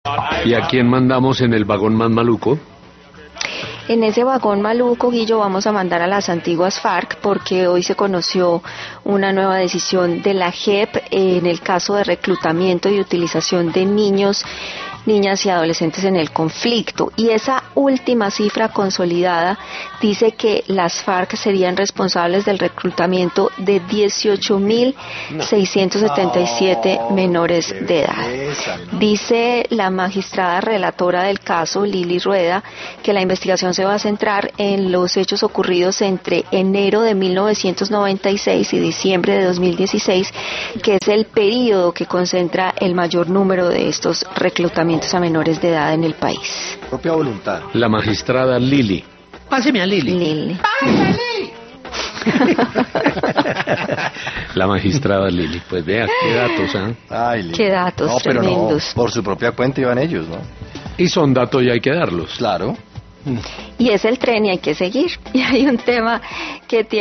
¿Y a quién mandamos en el vagón más maluco? En ese vagón maluco, Guillo, vamos a mandar a las antiguas FARC porque hoy se conoció una nueva decisión de la JEP en el caso de reclutamiento y utilización de niños, niñas y adolescentes en el conflicto. Y esa última cifra consolidada dice que las FARC serían responsables del reclutamiento de 18.677 menores de edad. Dice la magistrada relatora del caso, Lili Rueda, que la investigación se va a centrar en los hechos ocurridos entre enero de 1996 y diciembre de 2016, que es el periodo que concentra el mayor número de estos reclutamientos a menores de edad en el país. Propia voluntad. La magistrada Lili. Páseme a Lili. Lili. La magistrada Lili. Pues vea, qué datos, ¿eh? Ay, Lili. Qué datos no, pero tremendos. No, por su propia cuenta iban ellos, ¿no? Y son datos y hay que darlos. Claro. Y es el tren y hay que seguir. Y hay un tema que tiene